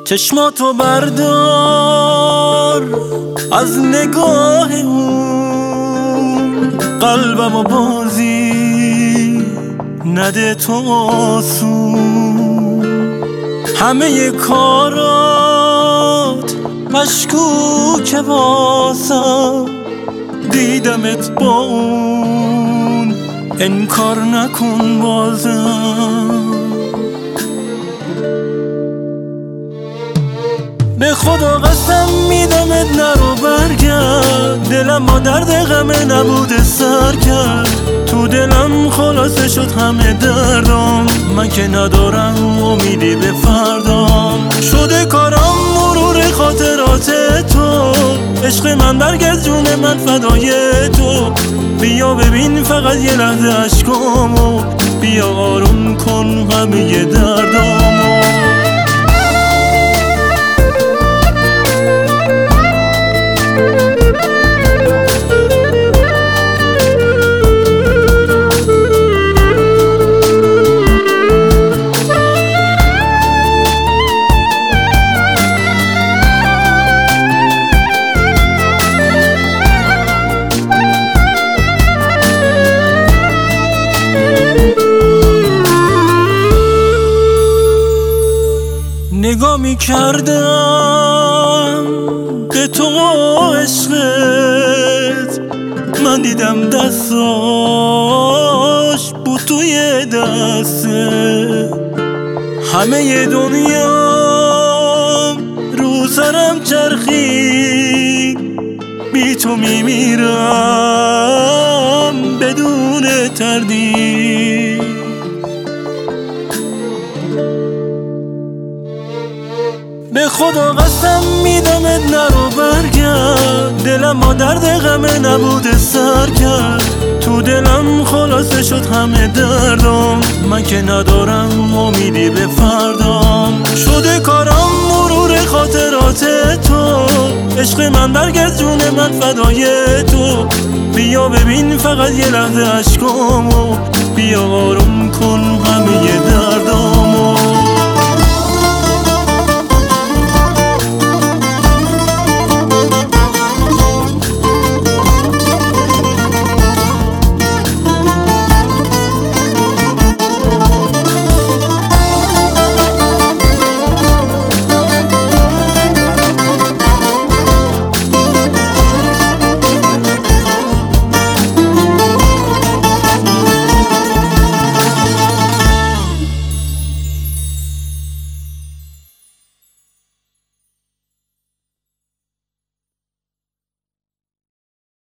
چشماتو بردار از نگاه اون، قلبمو بازی نده تو آسون. همه کارات مشکوکه واسم، دیدمت با اون، انکار نکن بازم. به خدا قسم میدمت نرو برگرد، دلم با درد غمه نبوده سر کرد. تو دلم خلاصه شد همه دردم، من که ندارم امیدی به فردام. شده کارم مرور خاطرات تو، عشق من برگرد جون من فدای تو. بیا ببین فقط یه لحظه عشقامو، بیا آروم کن همه دردامو. نگاه میکردم به تو عشقت، من دیدم دستاش بود توی دسته. همه دنیا رو سرم چرخید، بی تو میمیرم بدون تردید. به خدا قسم میدمت نرو برگرد، دلم با درد غمه نبوده سر کرد. تو دلم خلاصه شد همه دردم، من که ندارم امیدی به فردام. شده کارم مرور خاطرات تو، عشق من برگرد جون من فدای تو. بیا ببین فقط یه لحظه عشقامو، بیا آروم کن همه دردام.